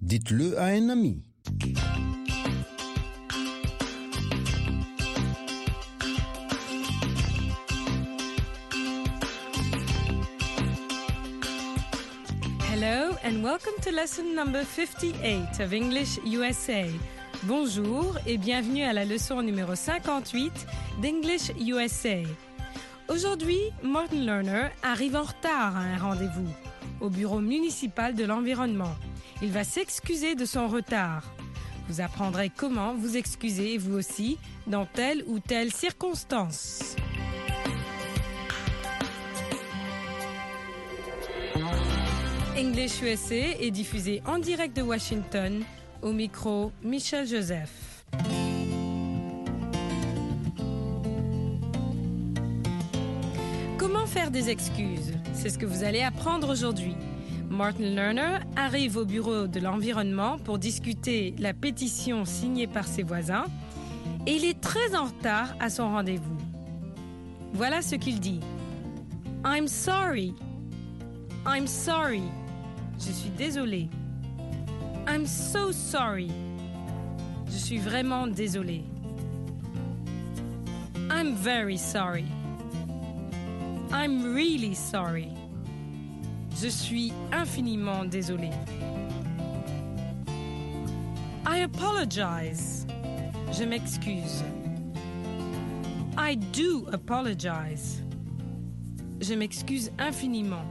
Dites-le à un ami. Hello and welcome to lesson number 58 of English USA. Bonjour et bienvenue à la leçon numéro 58 d'English USA. Aujourd'hui, Martin Lerner arrive en retard à un rendez-vous au bureau municipal de l'environnement. Il va s'excuser de son retard. Vous apprendrez comment vous excuser vous aussi dans telle ou telle circonstance. English USA est diffusé en direct de Washington, au micro Michel Joseph. Comment faire des excuses? C'est ce que vous allez apprendre aujourd'hui. Martin Lerner arrive au bureau de l'environnement pour discuter la pétition signée par ses voisins et il est très en retard à son rendez-vous. Voilà ce qu'il dit. I'm sorry. I'm sorry. Je suis désolé. I'm so sorry. Je suis vraiment désolé. I'm very sorry. I'm really sorry. Je suis infiniment désolé. I apologize. Je m'excuse. I do apologize. Je m'excuse infiniment.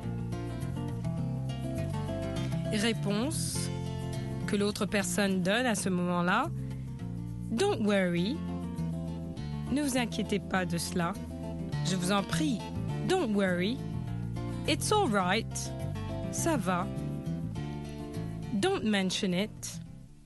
Réponse que l'autre personne donne à ce moment-là. Don't worry. Ne vous inquiétez pas de cela. Je vous en prie. Don't worry. It's all right. Ça va. Don't mention it.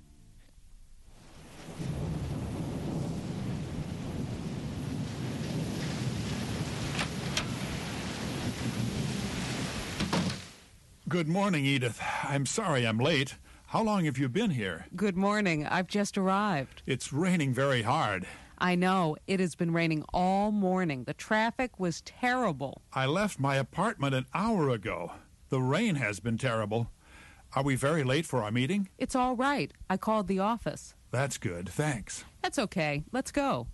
Good morning, Edith. I'm sorry I'm late. How long have you been here? Good morning. I've just arrived. It's raining very hard. I know. It has been raining all morning. The traffic was terrible. I left my apartment an hour ago. The rain has been terrible. Are we very late for our meeting? It's all right. I called the office. That's good. Thanks. That's okay. Let's go.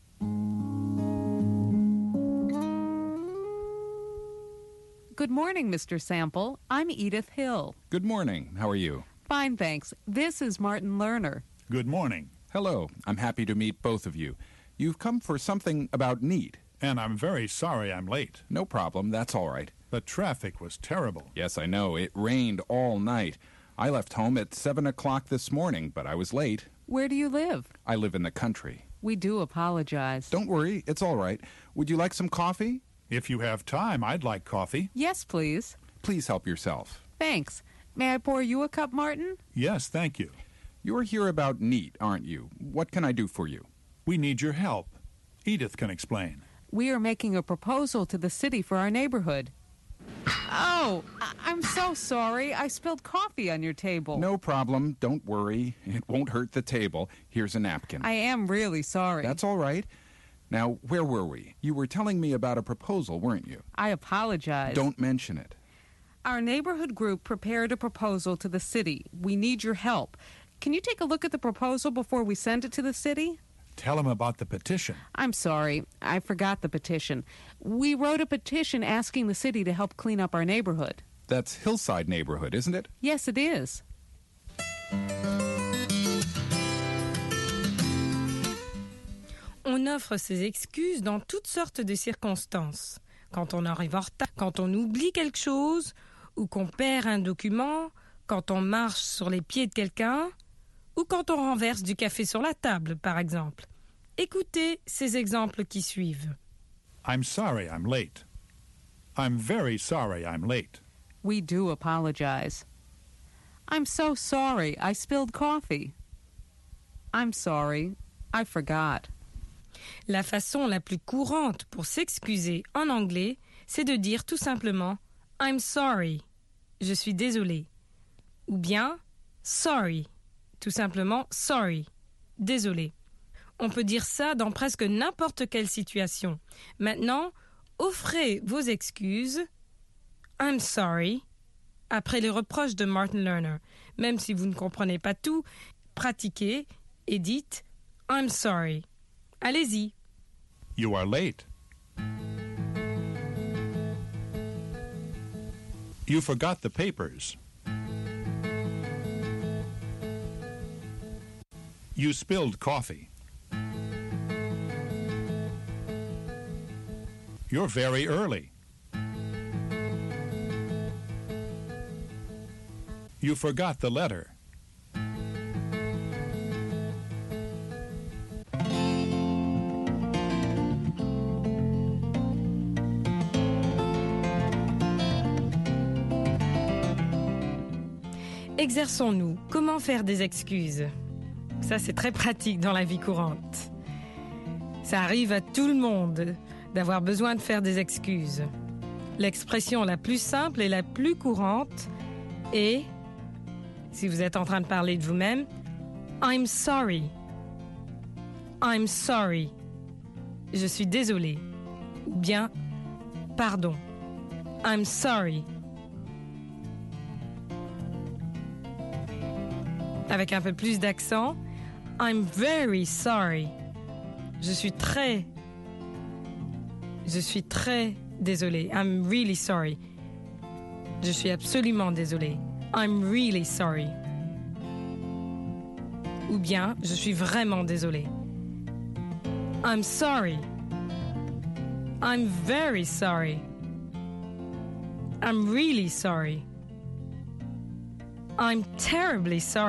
Good morning, Mr. Sample. I'm Edith Hill. Good morning. How are you? Fine, thanks. This is Martin Lerner. Good morning. Hello. I'm happy to meet both of you. You've come for something about NEAT. And I'm very sorry I'm late. No problem. That's all right. The traffic was terrible. Yes, I know. It rained all night. I left home at 7 o'clock this morning, but I was late. Where do you live? I live in the country. We do apologize. Don't worry. It's all right. Would you like some coffee? If you have time, I'd like coffee. Yes, please. Please help yourself. Thanks. May I pour you a cup, Martin? Yes, thank you. You're here about NEAT, aren't you? What can I do for you? We need your help. Edith can explain. We are making a proposal to the city for our neighborhood. Oh, I'm so sorry. I spilled coffee on your table. No problem. Don't worry. It won't hurt the table. Here's a napkin. I am really sorry. That's all right. Now, where were we? You were telling me about a proposal, weren't you? I apologize. Don't mention it. Our neighborhood group prepared a proposal to the city. We need your help. Can you take a look at the proposal before we send it to the city? Tell him about the petition. I'm sorry. I forgot the petition. We wrote a petition asking the city to help clean up our neighborhood. That's Hillside neighborhood, isn't it? Yes, it is. On offre ses excuses dans toutes sortes de circonstances. Quand on arrive en retard, quand on oublie quelque chose, ou qu'on perd un document, quand on marche sur les pieds de quelqu'un, ou quand on renverse du café sur la table, par exemple. Écoutez ces exemples qui suivent. I'm sorry I'm late. I'm very sorry I'm late. We do apologize. I'm so sorry I spilled coffee. I'm sorry, I forgot. La façon la plus courante pour s'excuser en anglais, c'est de dire tout simplement « I'm sorry », je suis désolé. Ou bien « sorry », tout simplement « sorry », désolé. On peut dire ça dans presque n'importe quelle situation. Maintenant, offrez vos excuses « I'm sorry » après les reproches de Martin Lerner. même si vous ne comprenez pas tout, pratiquez et dites « I'm sorry ». Allez-y. You are late. You forgot the papers. You spilled coffee. You're very early. You forgot the letter. Exerçons-nous. Comment faire des excuses? Ça, c'est très pratique dans la vie courante. Ça arrive à tout le monde d'avoir besoin de faire des excuses. L'expression la plus simple et la plus courante est, si vous êtes en train de parler de vous-même, « I'm sorry ». « I'm sorry ». Je suis désolé. Ou bien « Pardon ». « I'm sorry ». Avec un peu plus d'accent, « I'm very sorry ». Je suis très désolé. « I'm really sorry ». Je suis absolument désolé. « I'm really sorry ». Ou bien, je suis vraiment désolé. « I'm sorry ». « I'm very sorry ». « I'm really sorry ». « I'm terribly sorry ».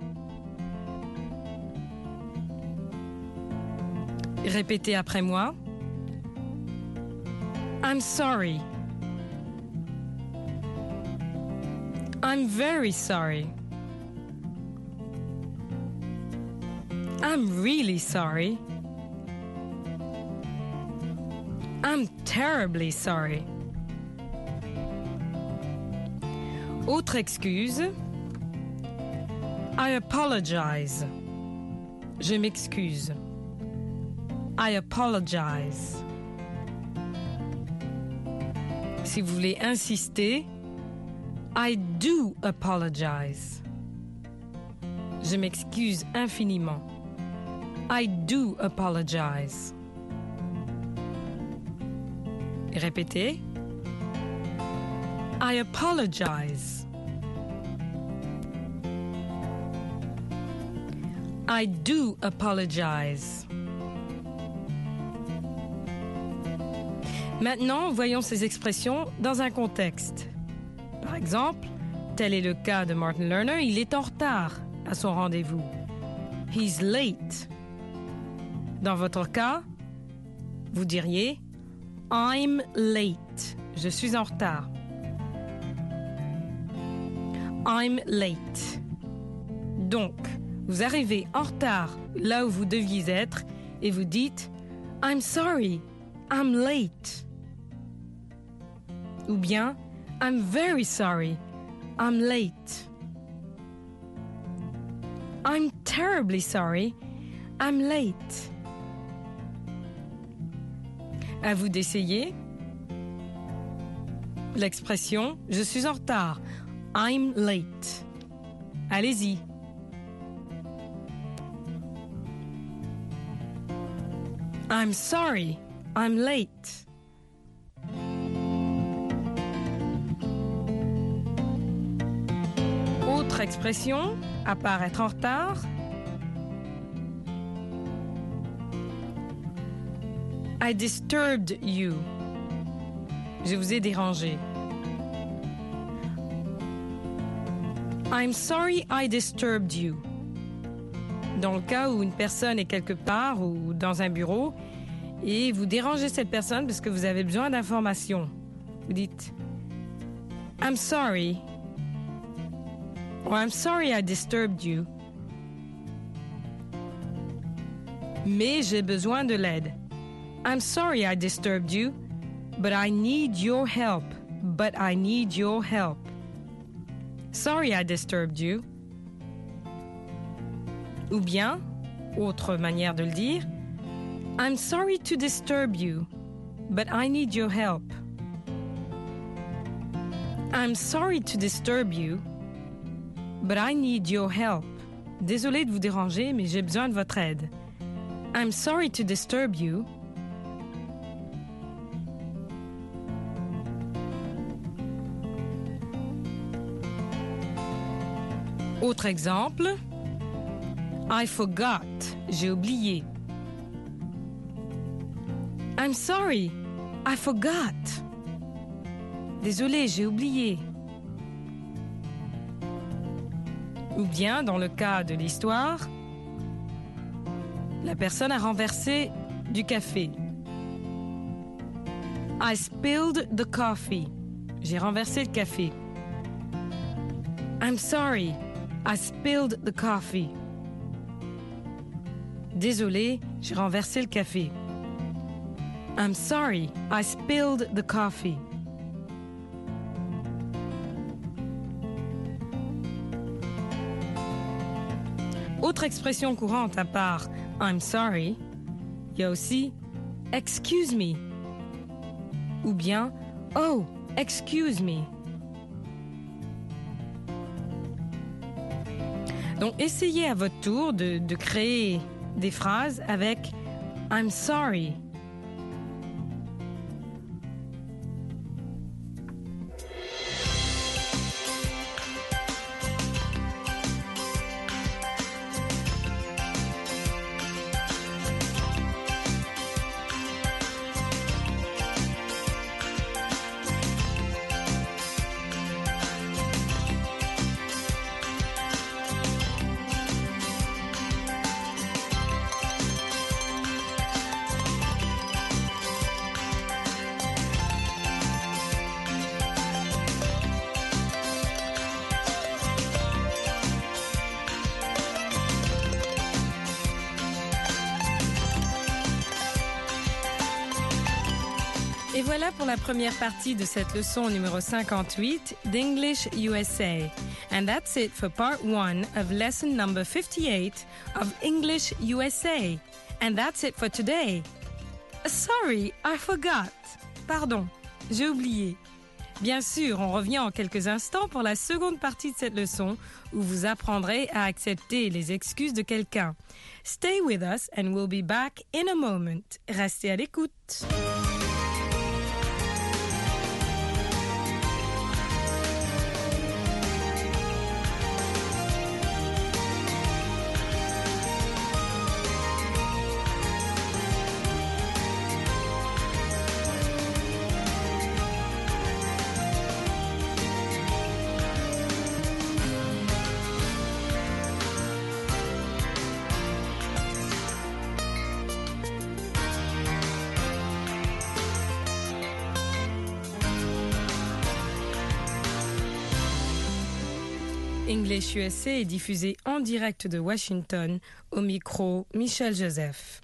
Répétez après moi. I'm sorry. I'm very sorry. I'm really sorry. I'm terribly sorry. Autre excuse. I apologize. Je m'excuse. I apologize. Si vous voulez insister, I do apologize. Je m'excuse infiniment. I do apologize. Répétez. I apologize. I do apologize. Maintenant, voyons ces expressions dans un contexte. Par exemple, tel est le cas de Martin Lerner, il est en retard à son rendez-vous. He's late. Dans votre cas, vous diriez I'm late. Je suis en retard. I'm late. Donc, vous arrivez en retard là où vous deviez être et vous dites I'm sorry, I'm late. Ou bien I'm very sorry, I'm late. I'm terribly sorry, I'm late. À vous d'essayer. L'expression « je suis en retard », I'm late. Allez-y. I'm sorry, I'm late. Autre expression, à part être en retard. I disturbed you. Je vous ai dérangé. I'm sorry I disturbed you. Dans le cas où une personne est quelque part ou dans un bureau et vous dérangez cette personne parce que vous avez besoin d'informations. Vous dites I'm sorry. Or I'm sorry I disturbed you. Mais j'ai besoin de l'aide. I'm sorry I disturbed you, but I need your help. But I need your help. Sorry I disturbed you. Ou bien, autre manière de le dire, I'm sorry to disturb you, but I need your help. I'm sorry to disturb you, but I need your help. Désolé de vous déranger, mais j'ai besoin de votre aide. I'm sorry to disturb you. Autre exemple. I forgot. J'ai oublié. I'm sorry. I forgot. Désolé, j'ai oublié. Ou bien, dans le cas de l'histoire, la personne a renversé du café. I spilled the coffee. J'ai renversé le café. I'm sorry. I spilled the coffee. Désolé, j'ai renversé le café. I'm sorry. I spilled the coffee. Autre expression courante à part I'm sorry, il y a aussi excuse me ou bien oh, excuse me. Donc essayez à votre tour de créer des phrases avec I'm sorry. Et voilà pour la première partie de cette leçon numéro 58 d'English USA. And that's it for part 1 of lesson number 58 of English USA. And that's it for today. Sorry, I forgot. Pardon, j'ai oublié. Bien sûr, on revient en quelques instants pour la seconde partie de cette leçon où vous apprendrez à accepter les excuses de quelqu'un. Stay with us and we'll be back in a moment. Restez à l'écoute. English USA est diffusé en direct de Washington, au micro Michel Joseph.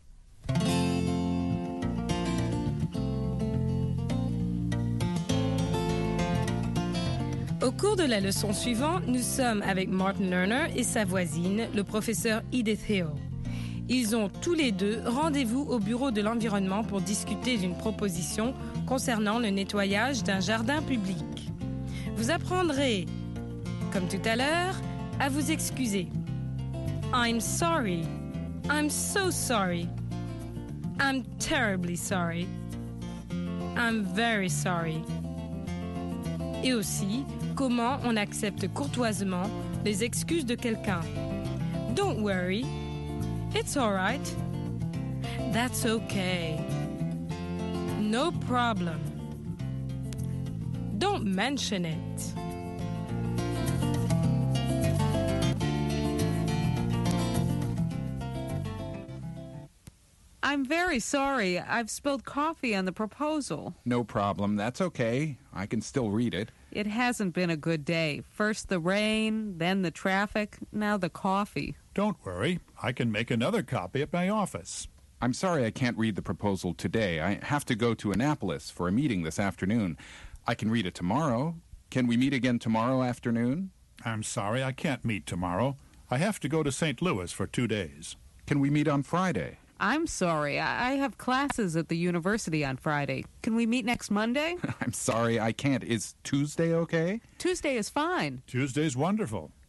Au cours de la leçon suivante, nous sommes avec Martin Lerner et sa voisine, le professeur Edith Hill. Ils ont tous les deux rendez-vous au bureau de l'environnement pour discuter d'une proposition concernant le nettoyage d'un jardin public. Vous apprendrez, comme tout à l'heure, à vous excuser. I'm sorry. I'm so sorry. I'm terribly sorry. I'm very sorry. Et aussi, comment on accepte courtoisement les excuses de quelqu'un. Don't worry. It's all right. That's okay. No problem. Don't mention it. I'm very sorry. I've spilled coffee on the proposal. No problem. That's okay. I can still read it. It hasn't been a good day. First the rain, then the traffic, now the coffee. Don't worry. I can make another copy at my office. I'm sorry I can't read the proposal today. I have to go to Annapolis for a meeting this afternoon. I can read it tomorrow. Can we meet again tomorrow afternoon? I'm sorry I can't meet tomorrow. I have to go to St. Louis for 2 days. Can we meet on Friday? I'm sorry. I have classes at the university on Friday. Can we meet next Monday? I'm sorry I can't. Is Tuesday okay? Tuesday is fine. Tuesday's wonderful.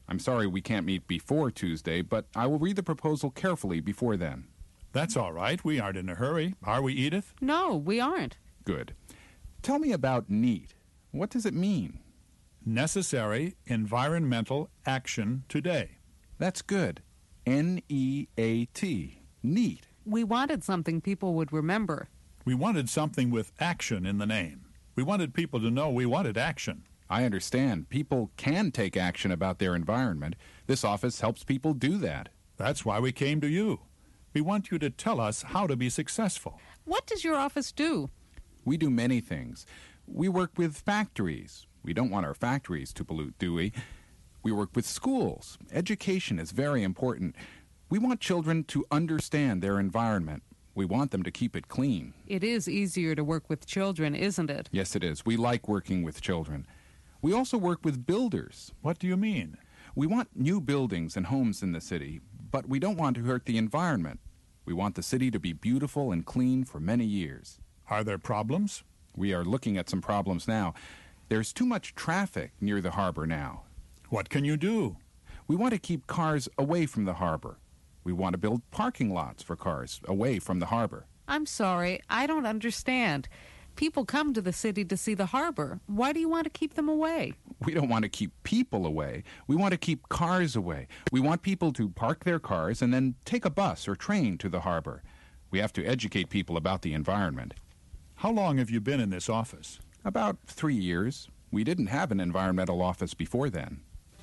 I'm sorry we can't meet before Tuesday, but I will read the proposal carefully before then. That's all right. We aren't in a hurry. Are we, Edith? No, we aren't. Good. Tell me about NEAT. What does it mean? Necessary environmental action today. That's good. N-E-A-T. NEAT. We wanted something people would remember. We wanted something with action in the name. We wanted people to know we wanted action. I understand. People can take action about their environment. This office helps people do that. That's why we came to you. We want you to tell us how to be successful. What does your office do? We do many things. We work with factories. We don't want our factories to pollute, do we? We work with schools. Education is very important. We want children to understand their environment. We want them to keep it clean. It is easier to work with children, isn't it? Yes, it is. We like working with children. We also work with builders. What do you mean? We want new buildings and homes in the city, but we don't want to hurt the environment. We want the city to be beautiful and clean for many years. Are there problems? We are looking at some problems now. There's too much traffic near the harbor now. What can you do? We want to keep cars away from the harbor. We want to build parking lots for cars away from the harbor. I'm sorry, I don't understand. People come to the city to see the harbor. Why do you want to keep them away? We don't want to keep people away. We want to keep cars away. We want people to park their cars and then take a bus or train to the harbor. We have to educate people about the environment. How long have you been in this office? About 3 years. We didn't have an environmental office before then.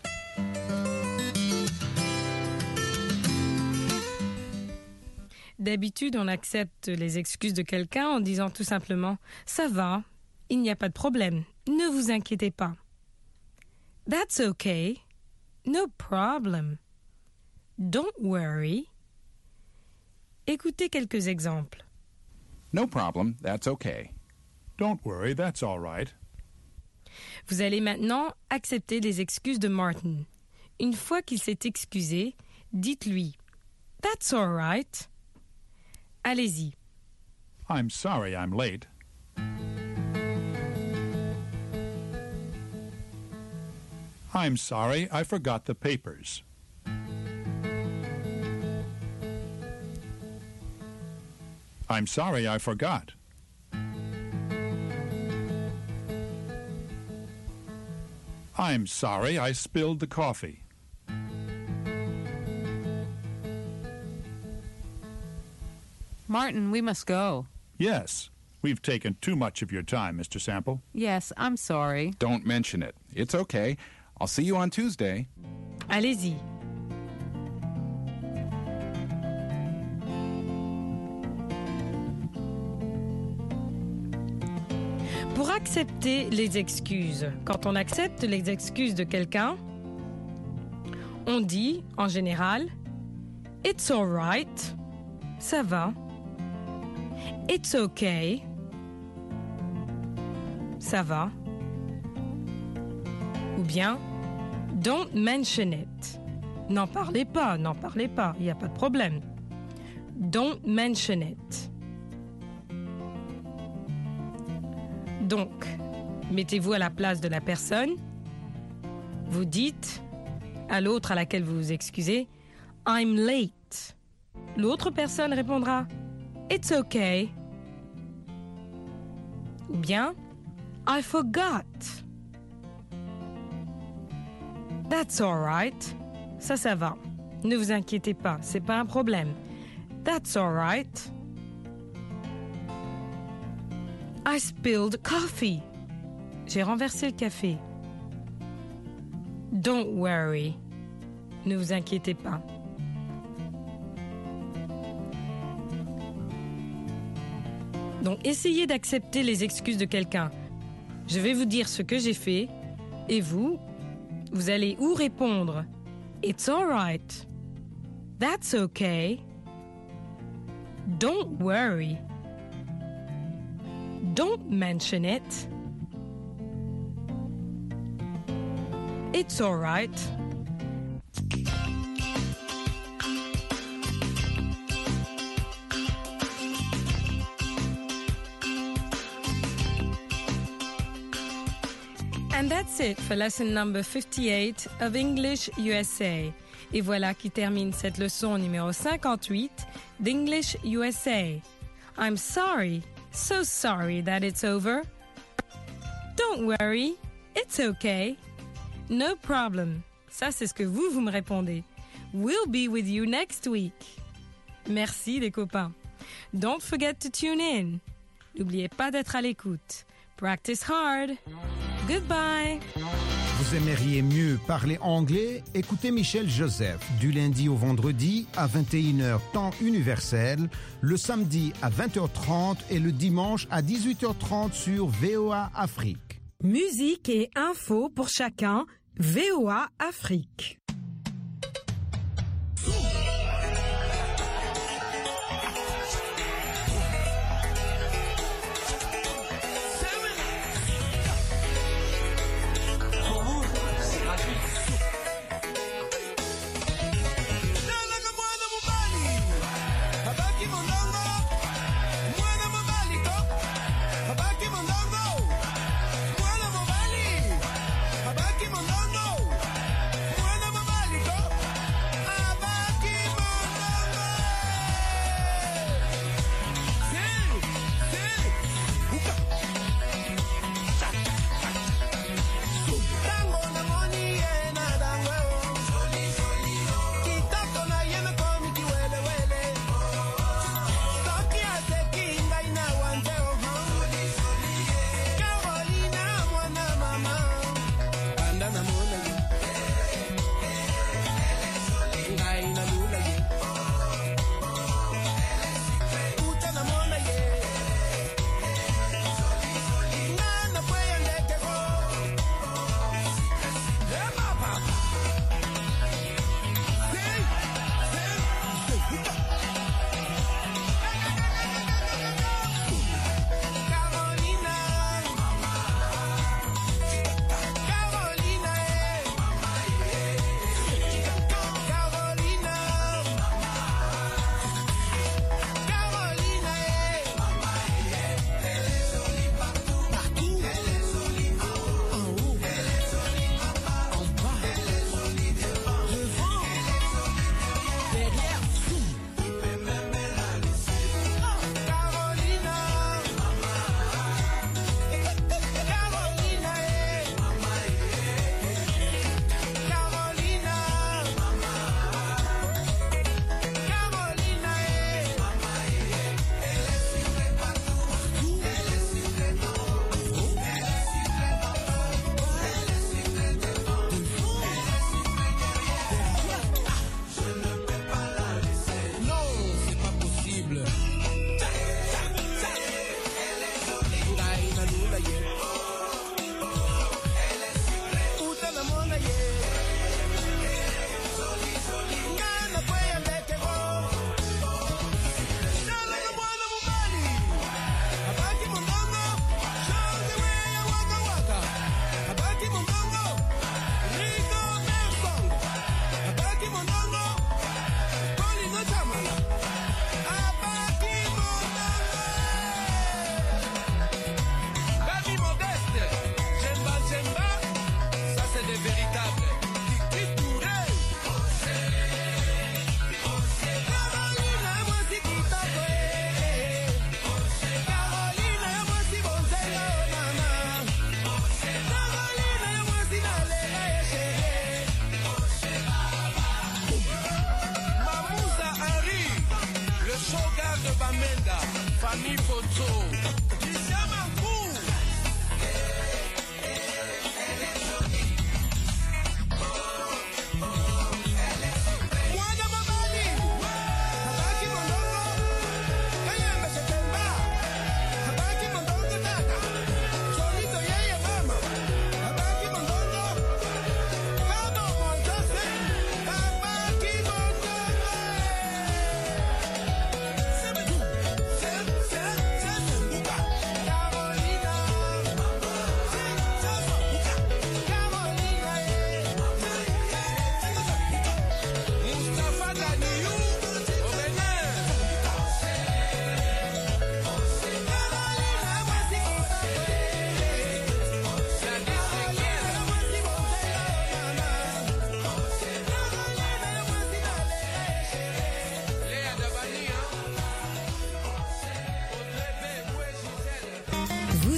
D'habitude, on accepte les excuses de quelqu'un en disant tout simplement « Ça va, il n'y a pas de problème, ne vous inquiétez pas ». That's okay, no problem, don't worry. Écoutez quelques exemples. No problem, that's okay. Don't worry, that's all right. Vous allez maintenant accepter les excuses de Martin. Une fois qu'il s'est excusé, dites-lui « That's all right ». Allez-y. I'm sorry I'm late. I'm sorry I forgot the papers. I'm sorry I forgot. I'm sorry I spilled the coffee. Martin, we must go. Yes, we've taken too much of your time, Mr. Sample. Yes, I'm sorry. Don't mention it. It's okay. I'll see you on Tuesday. Allez-y. Pour accepter les excuses, quand on accepte les excuses de quelqu'un, on dit, en général, « It's all right »,« Ça va »,« It's okay »,« Ça va », ou bien « Don't mention it ». N'en parlez pas, il n'y a pas de problème. Don't mention it. Donc, mettez-vous à la place de la personne. Vous dites à l'autre à laquelle vous vous excusez, « I'm late ». L'autre personne répondra, « It's okay ». Ou bien, « I forgot ». « That's all right ». Ça va. Ne vous inquiétez pas, c'est pas un problème. « That's all right ». I spilled coffee. J'ai renversé le café. Don't worry. Ne vous inquiétez pas. Donc, essayez d'accepter les excuses de quelqu'un. Je vais vous dire ce que j'ai fait et vous allez ou répondre It's all right. That's okay. Don't worry. Don't mention it. It's all right. And that's it for lesson number 58 of English USA. Et voilà qui termine cette leçon numéro 58 d'English USA. I'm sorry, so sorry that it's over. Don't worry, it's okay. No problem. Ça, c'est ce que vous me répondez. We'll be with you next week. Merci les copains. Don't forget to tune in. N'oubliez pas d'être à l'écoute. Practice hard. Goodbye. Vous aimeriez mieux parler anglais? Écoutez Michel Joseph du lundi au vendredi à 21h temps universel, le samedi à 20h30 et le dimanche à 18h30 sur VOA Afrique. Musique et infos pour chacun. VOA Afrique.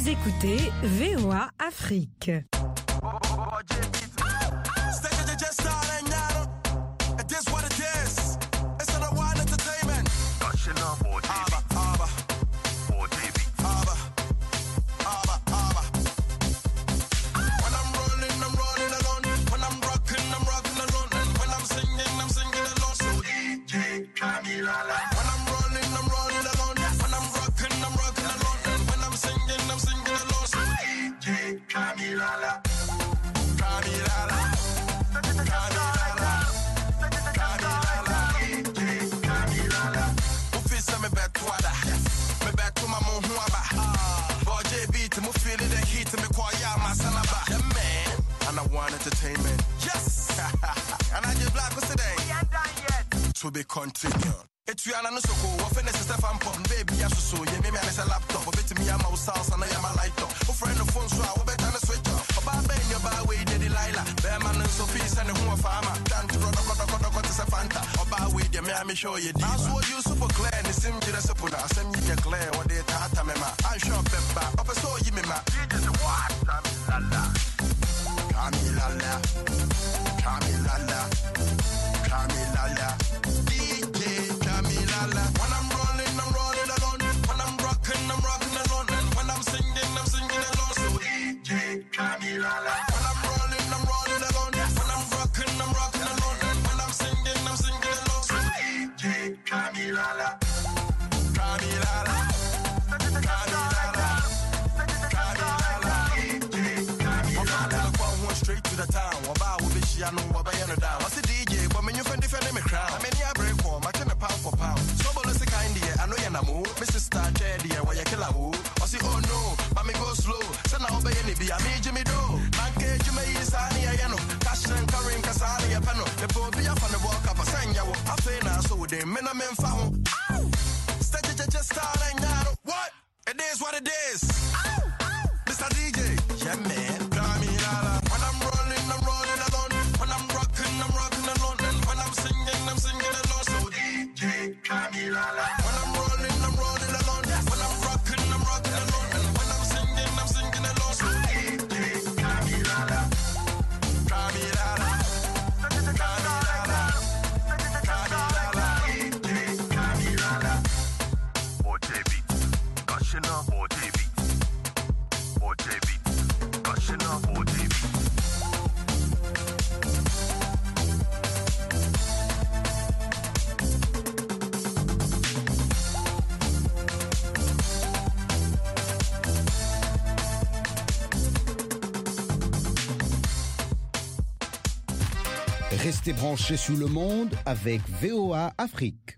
Vous écoutez VOA Afrique. Entertainment. Yes! And I just black today. We ain't done yet. To be continued. It's you and I so cool. What finish is Stefan Pop, baby. I so yeah, maybe I a laptop. A bit to me, I'm out sauce and I am a light up. A friend of phone, so I will bet on a switch up. A bad baby, your bar way, Daddy Lila. Bear man and Sophie, and who a farmer. Down to run to Safanta. Or bar way, the me show you. I saw you super clear, and the sim to the Sapuna. Send you a glare, what they tata mema. I'm sure Peppa. Up a saw you, mema. You just what? Camilala, Camilala, Camilala, DJ Camilala. When I'm rolling alone. When I'm rocking alone. And when I'm singing alone. So DJ Camilala. When I'm rolling alone. When I'm rocking alone. And when I'm singing alone. So DJ Camilala, Camilala, Camilala. Straight to the town, about will be she and no down. What's the DJ? But when you find defending me crown, I mean, yeah, break home, I turn a pound for pound. So, but let's kind of, I know you're not move. Mr. Star, Jedi, where you kill a woo. I say, oh no, but me go slow. So now, obey any be a me, Jimmy Do. Man, cage you may use any, I know. Cash and carrying Casani, a panel. The poor be up on the walk up a sang, I will. I feel now, so they men are men found. Stage just starting now. What? It is what it is. Mr. DJ, yeah, man. When I'm rolling alone. When I'm rocking alone. And when I'm singing alone. So DJ Camilala. When I'm rolling alone. When I'm rocking alone. And when I'm singing alone. So DJ Camilala. Camilala. Camilala. Camilala. DJ Camilala. OJB. Gushing up OJB. OJB. Gushing up OJB. Restez branchés sur le monde avec VOA Afrique.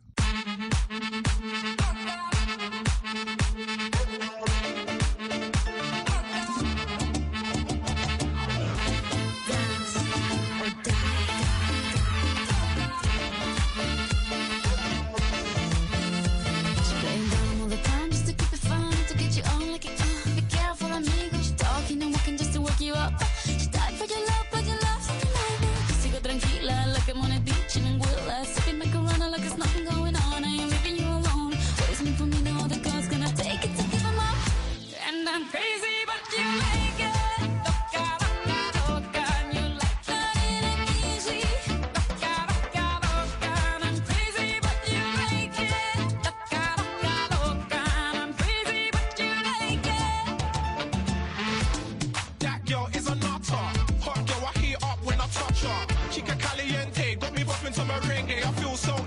Chica caliente, got me bopping to merengue. I feel so